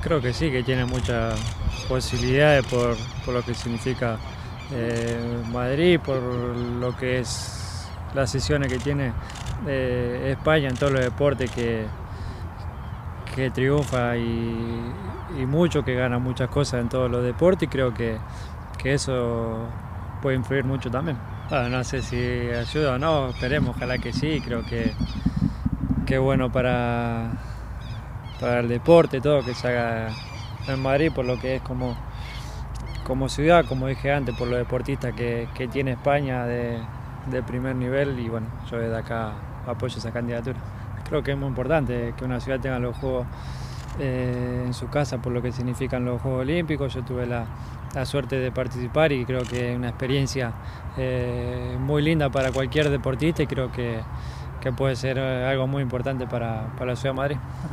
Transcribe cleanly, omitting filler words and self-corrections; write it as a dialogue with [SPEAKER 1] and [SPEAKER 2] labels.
[SPEAKER 1] Creo que sí, que tiene muchas posibilidades por lo que significa Madrid, por lo que es las sesiones que tiene España en todos los deportes, que triunfa y mucho, que gana muchas cosas en todos los deportes, y creo que eso puede influir mucho también. Bueno, no sé si ayuda o no, esperemos, ojalá que sí, creo que es bueno para el deporte, todo que se haga en Madrid, por lo que es como ciudad, como dije antes, por los deportistas que tiene España de primer nivel, y bueno, yo desde acá apoyo esa candidatura. Creo que es muy importante que una ciudad tenga los Juegos en su casa, por lo que significan los Juegos Olímpicos. Yo tuve la suerte de participar y creo que es una experiencia muy linda para cualquier deportista, y creo que puede ser algo muy importante para la ciudad de Madrid.